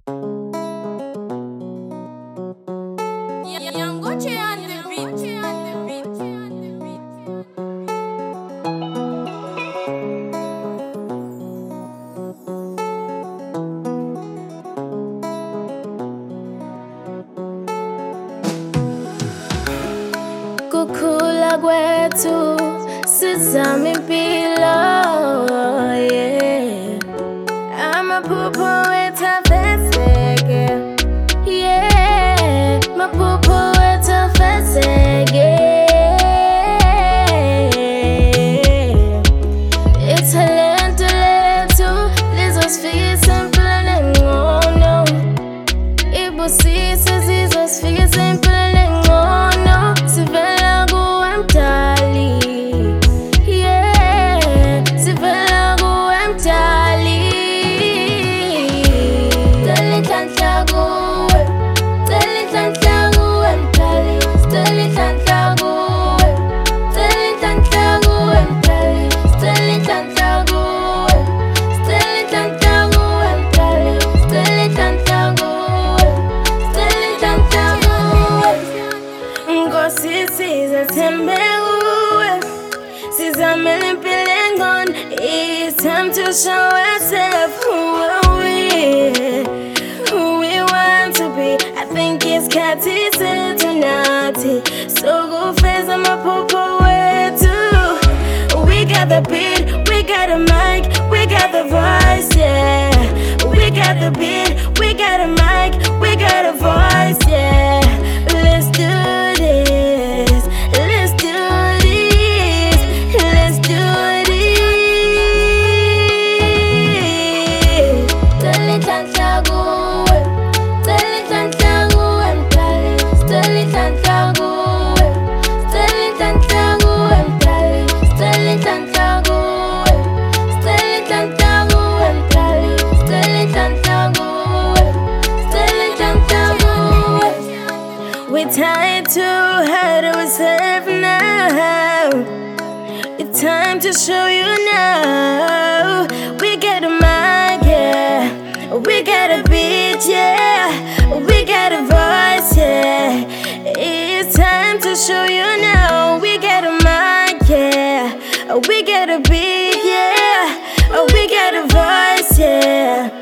Young Gucci on the beat. Kukhula kwethu sizama impilo, yeah. Amaphupho wethu afezeke, yeah. Maphupho wethu afezeke. Ithalente lethu lizosifikisa empilweni engcono, ibusise zizosifikisa empilweni engcono. Sivela kuwe mdali, yeah. Sivela kuwe mdali. Sicela inhlanhla kuwe, sicela inhlanhla kuwe mdali. Sicela inhlanhla kuwe, sicela inhlanhla kuwe mdali. Sicela inhlanhla kuwe, sicela inhlanhla kuwe mdali. Sicela inhlanhla kuwe, sicela inhlanhla kuwe. Nkosi sizathembe kuwe, sizamele impilo engcono. It's time to show ourselves who are we, who we want to be. I think it's khathi sethu nathi sokufeza amaphupho wethu. We got the beat, we got the mic, we got the voice, yeah. We got the beat, we got the mic, we got a voice, yeah. Let's do this, let's do this, let's do this. Sicela inhlanhla kuwe, sicela inhlanhla kuwe mdali. Sicela inhlanhla kuwe, sicela inhlanhla kuwe mdali. Sicela inhlanhla kuwe, sicela inhlanhla kuwe mdali. Sicela inhlanhla kuwe, sicela inhlanhla kuwe. We're tied too hard ourselves now. It's time to show you now. We got a mic, yeah. We got a beat, yeah. We got a voice, yeah. It's time to show you now. We got a mic, yeah. We got a beat, yeah. We got a voice, yeah.